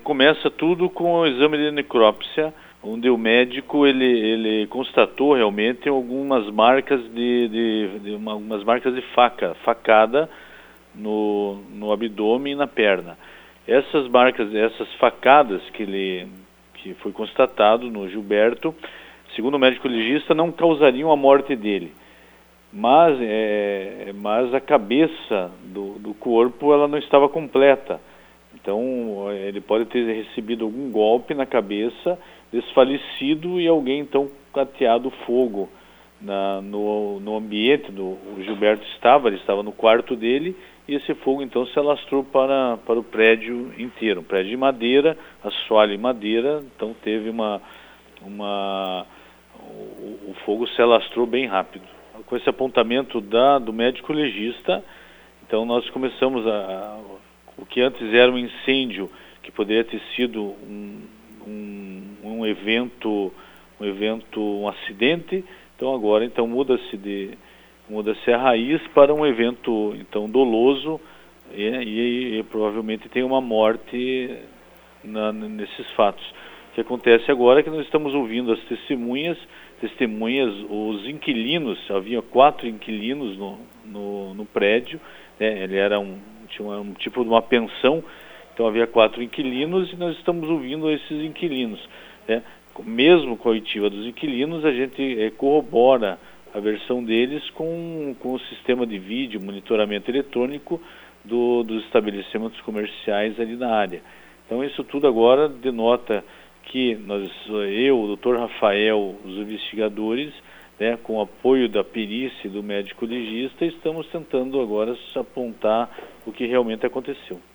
Começa tudo com o exame de necrópsia, onde o médico ele constatou realmente algumas marcas algumas marcas de facada no abdômen e na perna. Essas marcas, essas facadas que foi constatado no Gilberto, segundo o médico legista, não causariam a morte dele. Mas a cabeça do corpo ela não estava completa. Então ele pode ter recebido algum golpe na cabeça, desfalecido, e alguém então ateado fogo no ambiente o Gilberto ele estava no quarto dele, e esse fogo então se alastrou para o prédio inteiro, um prédio de madeira, assoalho em madeira, então teve o fogo se alastrou bem rápido. Com esse apontamento do médico legista, então nós começamos o que antes era um incêndio, que poderia ter sido um evento, um acidente, então agora muda-se a raiz para um evento então doloso, e provavelmente tem uma morte nesses fatos. O que acontece agora é que nós estamos ouvindo as testemunhas, os inquilinos. Havia 4 inquilinos no prédio, né? Ele tinha um tipo de uma pensão, então havia 4 inquilinos, e nós estamos ouvindo esses inquilinos, né? Mesmo com a oitiva dos inquilinos, a gente corrobora a versão deles com o sistema de vídeo, monitoramento eletrônico dos estabelecimentos comerciais ali na área. Então isso tudo agora denota que eu, o Dr. Rafael, os investigadores, né, com o apoio da perícia e do médico legista, estamos tentando agora apontar o que realmente aconteceu.